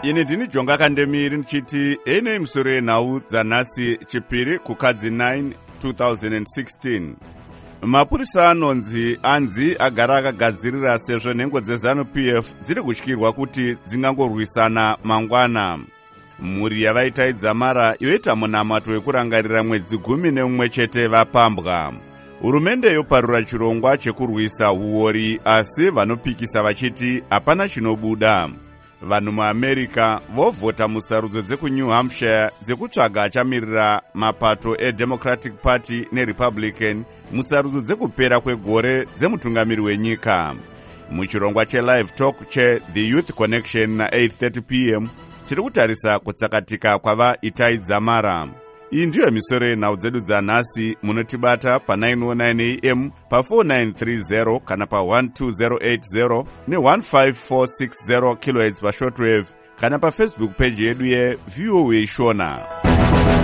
ini ndini Jonga Kandemiri ndichiti ene musoro yenhau dzanhasi chipiri kukadzi 9 2016. Mapurisa anzi agara akagadzirira sezvo nhengo dzeZANU-PF dziri kutyirwa kuti dzingangorwisana mangwana. Mhuri yavaitaidza mara yoita munamato wekurangarira mwedzi 11 chete vapambwa. Hurumende yoparura chirongwa chekurwisa huori, asi vanopikisa vachiti hapana chinobuda. Vanhu muAmerica vovhota musarudzo dzekuNew Hampshire dzekutsvaga achamirira mapato eDemocratic Party neRepublican musarudzo dzekupera kwegore dzemutungamiri wenyika. Muchirongwa cheLive Talk cheThe Youth Connection na8:30 p.m. tiri kutarisa kutsakatika kwavaitaidza mara. Iyi ndiyo misoro yenhau dzedu dzanhasi. Munotibata pa909 am, pa4930 kana pa12080 ne15460 kHz pashortwave kana paFacebook page yedu yeVOA Shona.